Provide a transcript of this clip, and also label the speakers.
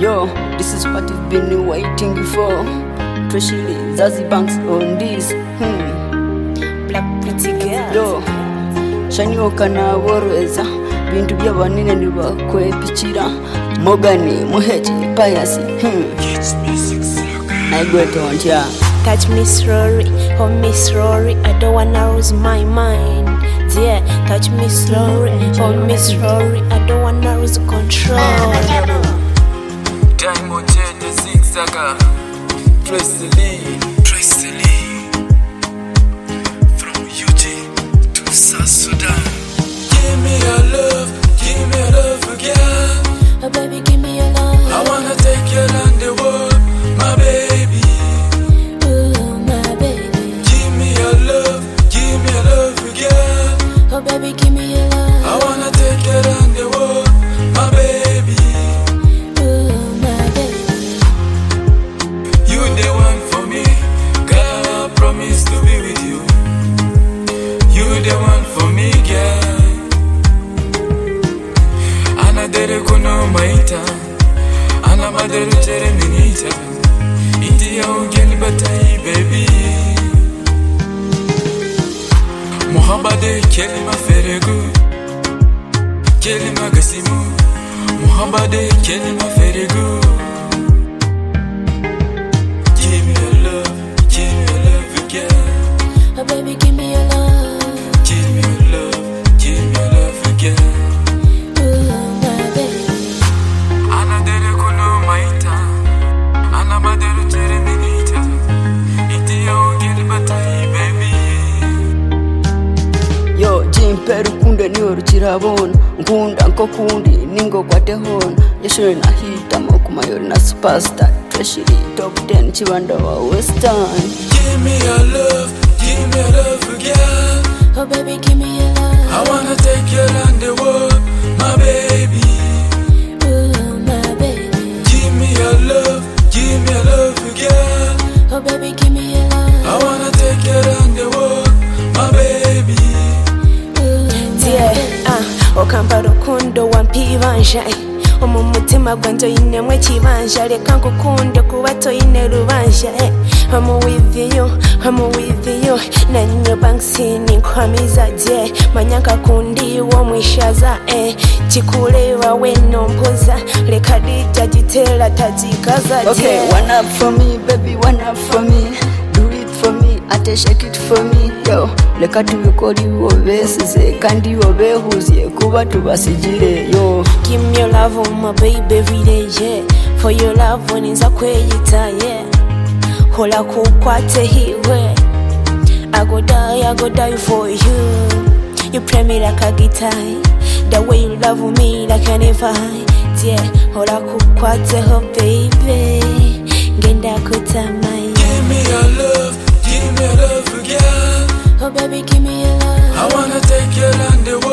Speaker 1: Yo, this is what you've been waiting for. Especially Zazie Banks on this.
Speaker 2: Black pretty girl.
Speaker 1: Yo, shani okana worweza bintu by'abanene nibakwepikira Mogani muheji payasi. Naigwetonja.
Speaker 2: Touch me slowly, hold me slowly, I don't wanna lose my mind. Yeah, touch me slowly, hold me slowly, I don't wanna lose control.
Speaker 3: Time on change, zigzagger. Press the lead. From UG to South Sudan. Give me your love again.
Speaker 2: Oh baby, give me your love.
Speaker 3: I wanna take you around the world, my baby.
Speaker 2: Ooh, my baby.
Speaker 3: Give me your love again.
Speaker 2: Oh baby, give me your love.
Speaker 3: I wanna take you around the world, my baby.
Speaker 2: Ooh, my baby.
Speaker 3: You the one for me, girl, I promise to be with you. You the one for me, girl. Ana dere kuno maita, ana madere tere minita. Indi ya ugeni batai, baby. Muhabbade kelima feregu, kelima gasimu. Muhabbade kelima feregu. Give me your love again.
Speaker 2: Oh baby, give me your love.
Speaker 3: Give me your love again.
Speaker 2: Ooh, my baby.
Speaker 3: Ana dere kuno maita, ana madere tere minita. Iti ya ugeni batai, baby.
Speaker 1: Yo, jimperu kunde ni orchirabona. Nkunda nko kundi ningo kwate hona. Yeshore na hita mokumayori na superstar. Treasury top 10 chibanda wa western.
Speaker 3: Give me your love again.
Speaker 2: Oh baby, give me your love.
Speaker 3: I wanna take you around the world, my baby.
Speaker 2: Ooh, my baby.
Speaker 3: Give me your love again.
Speaker 2: Oh baby, give me your love.
Speaker 3: I wanna take you around the world, my baby.
Speaker 2: Okampara okundo wampibanja omumutima gwange oyinemu ekibanja leka nkukunde kuba toyine lubanja I'm with you nanyo banksini nkwamiza gye manya nkakundiwo omwishaza kikuleba weno mpoza leka dija gitera tagikaza gye.
Speaker 1: Okay, one up for me, baby, one up for me. Do it for me, ate shake it for me. Yo, leka tubikori obesize kandi obehuzie kuba tubasigire. Yo,
Speaker 2: Give me your love, oh my baby, every day, yeah. For your love, when it's a kweyita, yeah. Hola kukwate hiwe. I go die for you. You play me like a guitar. The way you love me like I never hide, yeah. Hola kukwate ho baby. Ngenda kutamai.
Speaker 3: Give me your love again.
Speaker 2: Oh baby, give me your love.
Speaker 3: I wanna take you around the world.